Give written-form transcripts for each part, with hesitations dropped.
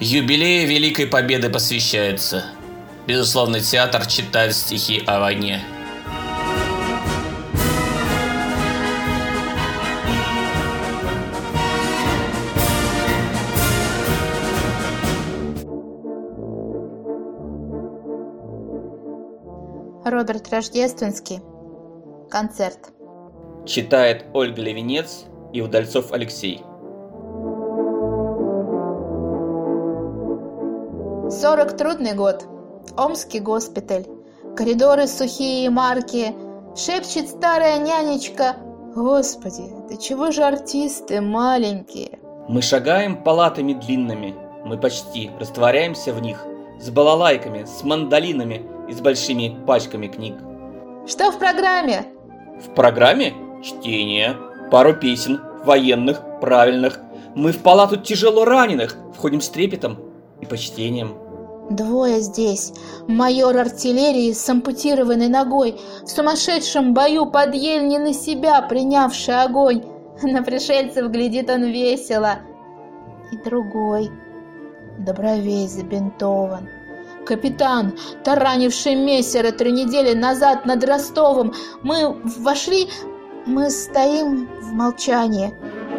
Юбилею Великой Победы посвящается. Безусловно, театр читает стихи о войне. Роберт Рождественский. Концерт. Читает Ольга Левинец и Удальцов Алексей. 40 трудный год. Омский госпиталь. Коридоры сухие и маркие. Шепчет старая нянечка: «Господи, да чего же артисты маленькие?» Мы шагаем палатами длинными, мы почти растворяемся в них, с балалайками, с мандолинами и с большими пачками книг. Что в программе? В программе чтение, пару песен, военных, правильных. Мы в палату тяжело раненых входим с трепетом и почтением. Двое здесь. Майор артиллерии с ампутированной ногой, в сумасшедшем бою под ель не на себя принявший огонь. На пришельцев глядит он весело. И другой, до бровей забинтован. Капитан, таранивший мессера 3 недели назад над Ростовом. Мы вошли, мы стоим в молчании.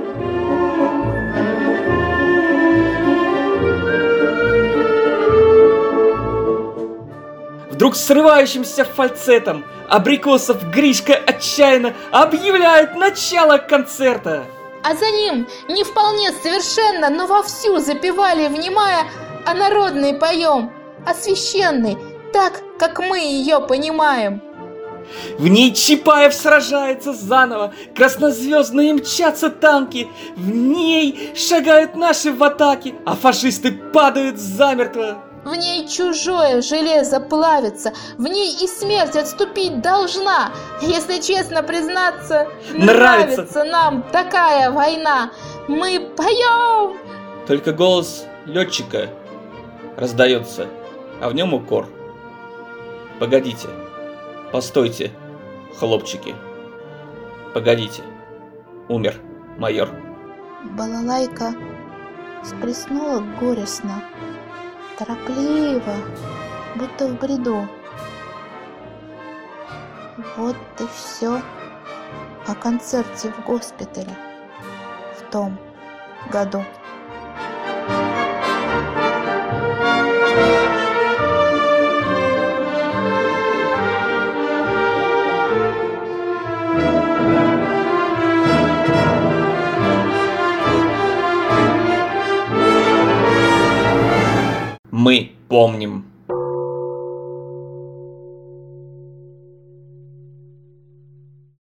Вдруг срывающимся фальцетом Абрикосов Гришка отчаянно объявляет начало концерта. А за ним не вполне совершенно, но вовсю запевали, внимая: «А народный поем, а священный, так, как мы ее понимаем». В ней Чапаев сражается заново, краснозвездные мчатся танки, в ней шагают наши в атаке, а фашисты падают замертво. В ней чужое железо плавится, в ней и смерть отступить должна. Если честно признаться, нравится нам такая война. Мы поем. Только голос летчика раздается, а в нем укор. Погодите, постойте, хлопчики. Погодите, умер майор. Балалайка всплеснула горестно, торопливо, будто в бреду. Вот и все о концерте в госпитале в том году. Мы помним.